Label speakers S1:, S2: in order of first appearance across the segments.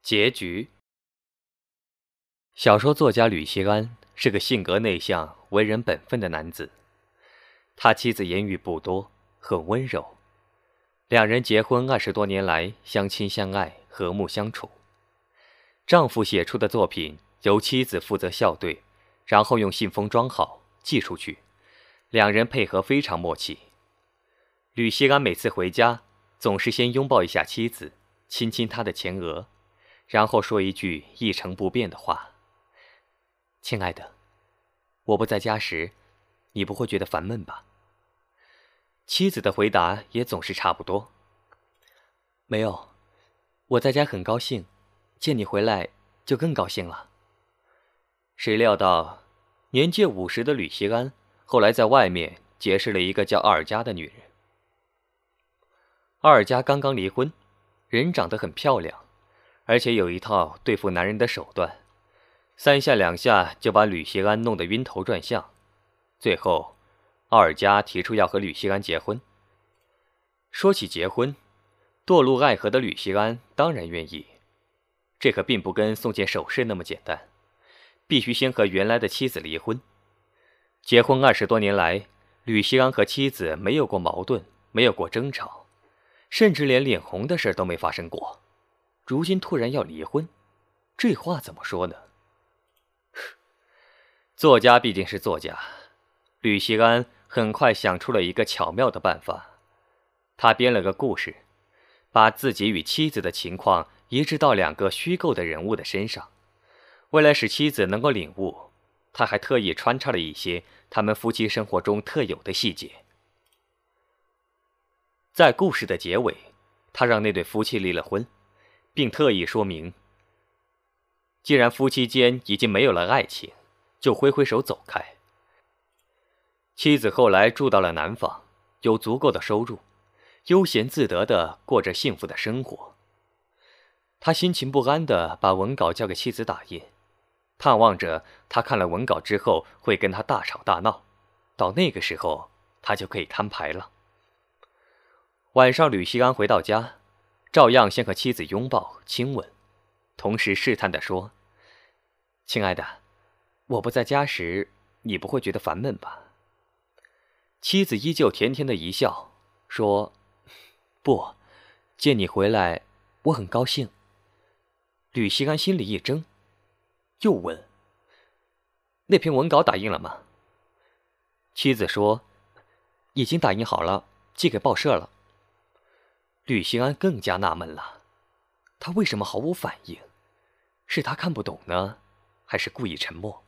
S1: 结局。小说作家吕锡安是个性格内向、为人本分的男子。他妻子言语不多，很温柔。两人结婚20多年来，相亲相爱，和睦相处。丈夫写出的作品由妻子负责校对，然后用信封装好寄出去，两人配合非常默契。吕锡安每次回家，总是先拥抱一下妻子，亲亲她的前额，然后说一句一成不变的话：亲爱的，我不在家时，你不会觉得烦闷吧？妻子的回答也总是差不多：没有，我在家很高兴，见你回来就更高兴了。谁料到年届50的吕锡安后来在外面结识了一个叫奥尔加的女人。奥尔加刚刚离婚，人长得很漂亮，而且有一套对付男人的手段，3下2下就把吕锡安弄得晕头转向。最后奥尔加提出要和吕锡安结婚。说起结婚，堕入爱河的吕锡安当然愿意，这可并不跟送件首饰那么简单，必须先和原来的妻子离婚。结婚20多年来，吕锡安和妻子没有过矛盾，没有过争吵，甚至连脸红的事都没发生过。如今突然要离婚，这话怎么说呢？作家毕竟是作家，吕锡安很快想出了一个巧妙的办法。他编了个故事，把自己与妻子的情况移植到2个虚构的人物的身上。为了使妻子能够领悟，他还特意穿插了一些他们夫妻生活中特有的细节。在故事的结尾，他让那对夫妻离了婚，并特意说明，既然夫妻间已经没有了爱情，就挥挥手走开。妻子后来住到了南方，有足够的收入，悠闲自得地过着幸福的生活。他心情不安地把文稿交给妻子打印，盼望着他看了文稿之后会跟他大吵大闹，到那个时候他就可以摊牌了。晚上吕锡安回到家，照样先和妻子拥抱亲吻，同时试探地说：亲爱的，我不在家时，你不会觉得烦闷吧？妻子依旧甜甜的一笑，说：不，见你回来，我很高兴。吕锡安心里一怔，又问：那篇文稿打印了吗？妻子说：已经打印好了，寄给报社了。吕锡安更加纳闷了，他为什么毫无反应？是他看不懂呢，还是故意沉默？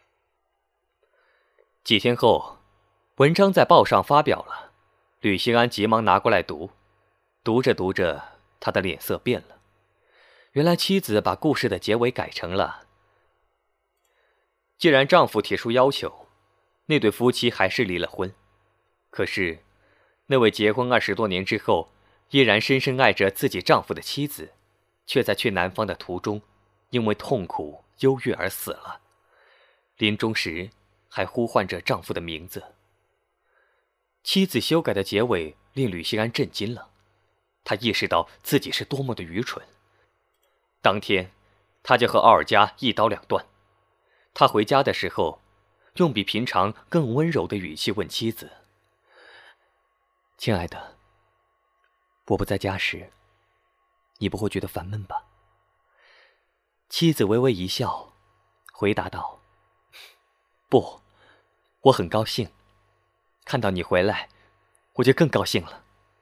S1: 几天后，文章在报上发表了，吕锡安急忙拿过来读，读着读着，他的脸色变了。原来妻子把故事的结尾改成了：既然丈夫提出要求，那对夫妻还是离了婚。可是，那位结婚20多年之后，依然深深爱着自己丈夫的妻子，却在去南方的途中，因为痛苦忧郁而死了。临终时，还呼唤着丈夫的名字。妻子修改的结尾令吕锡安震惊了，他意识到自己是多么的愚蠢。当天，他就和奥尔加一刀两断。他回家的时候，用比平常更温柔的语气问妻子：亲爱的，我不在家时，你不会觉得烦闷吧？妻子微微一笑，回答道：不，我很高兴，看到你回来，我就更高兴了。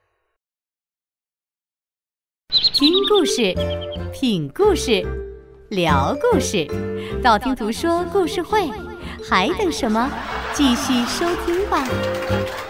S2: 听故事，品故事，聊故事，道听途说故事会，还等什么？继续收听吧。